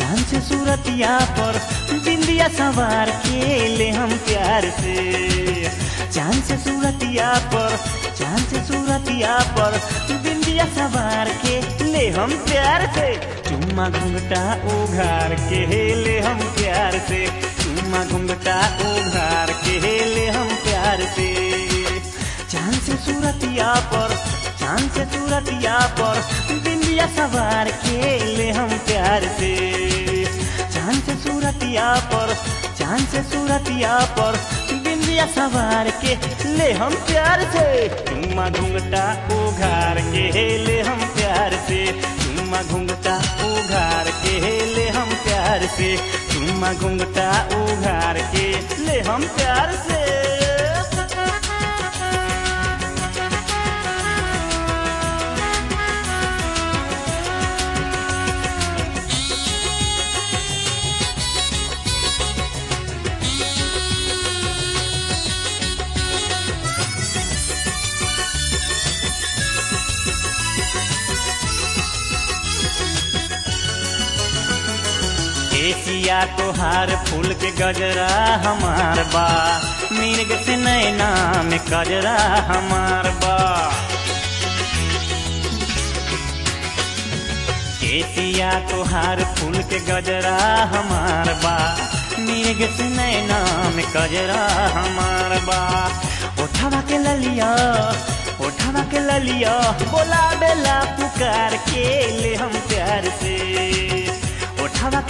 चांद से सूरतिया पर बिंदिया सवार के ले हम प्यार से। चांद से सूरतिया पर बिंदिया सवार के ले हम प्यार से। चुम्मा घुंघटा उघार के ले हम प्यार से। चुम्मा घुंघटा उघार के ले हम प्यार से। चांद से सूरतिया पर बिंदिया सवार के ले हम प्यार से। चांद से सूरतिया पर बिंदिया सवार के ले हम प्यार से। चुम्मा घुंघटा उघार के ले हम प्यार से। चुम्मा घुंघटा उघार के ले हम प्यार से। चुम्मा घुंघटा उघार के ले हम प्यार से। एशिया तोहार फूल के गजरा हमार बा। मिर्ग से नैना में कजरा हमार बा। एशिया तोहार फूल के गजरा हमार बा। मिर्ग से नैना में कजरा हमार बा। ओठवा के ललिया बोला बेला पुकार के ले हम प्यार से। ओठवा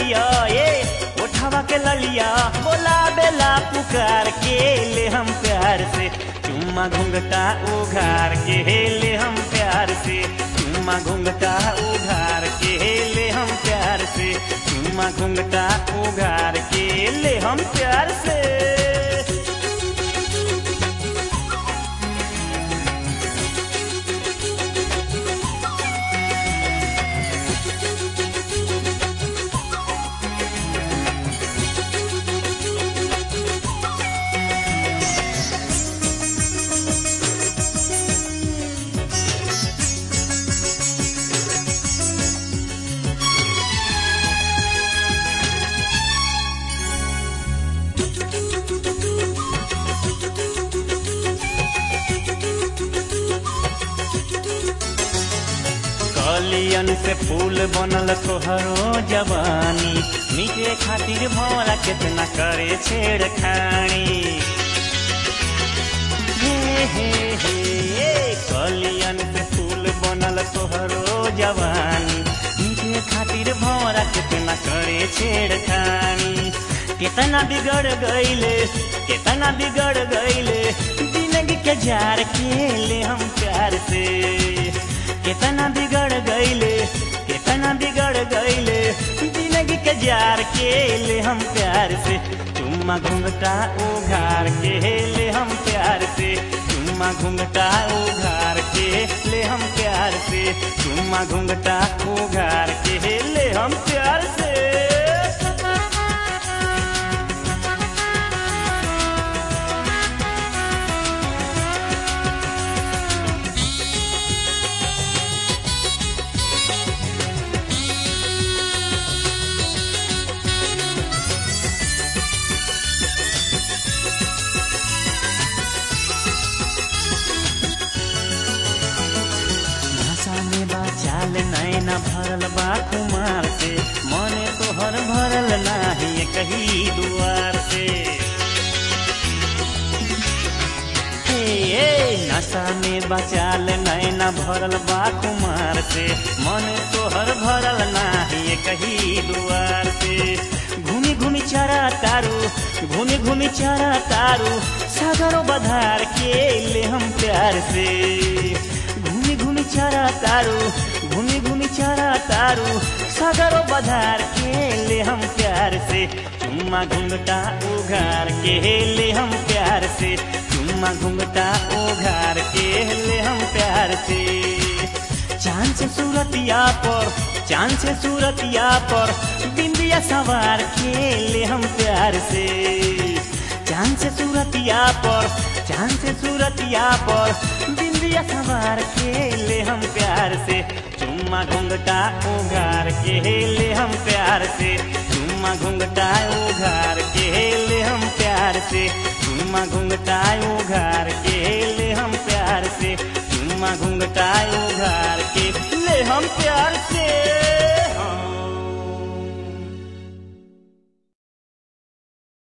के ललिया बोला बेला पुकार के ले हम प्यार से। चुम्मा घुंघटा उघार के ले हम प्यार से। चुम्मा घुंघटा उघार के ले हम प्यार से। चुम्मा घुंघटा उघार के ले हम प्यार से। कलियन से फूल बनल तोहरो जवानी। मीटे खातिर भौरा कितना करे छेड़खानी। कलियन से फूल बनल तोहरो जवानी। मीटे खातिर भौरा कितना करे छेड़खानी। कितना बिगड़ गईले जिंदगी के जार के ले हम प्यार से। कितना बिगड़ गईले जिंदगी के जार के ले हम प्यार से। चुम्मा घुंघटा उघार के ले हम प्यार से। चुम्मा घुंघटा उघार के ले हम प्यार से। चुम्मा घुंघटा उघार के ले हम प्यार से। चाल नैना भरल बा कुमार से। मने तोहर भरल नाही कहीं दुआर से। नशा में बचाल नैना भरल बा कुमार से। मने तोहर भरल नाही कहीं दुआर से। घूमी घूमी चरा तारू सागरो बधार के ले हम प्यार से। घूमी घूमी चरा तारू सागरो बधार के ले हम प्यार से। चुम्मा घुंघटा उघार के ले हम प्यार से। चुम्मा घुंघटा उघार के ले हम प्यार से। चांद से सूरतिया पर बिंदिया सवार के ले हम प्यार से। चांद से सूरतिया पर बिंदिया सवार के ले हम प्यार से। चुम्मा घुंघटा उघार के ले हम प्यार से चुम्मा घुंघटा उघार के ले हम प्यार से चुम्मा घुंघटा उघार के ले हम प्यार से चुम्मा घुंघटा उघार के ले हम प्यार से।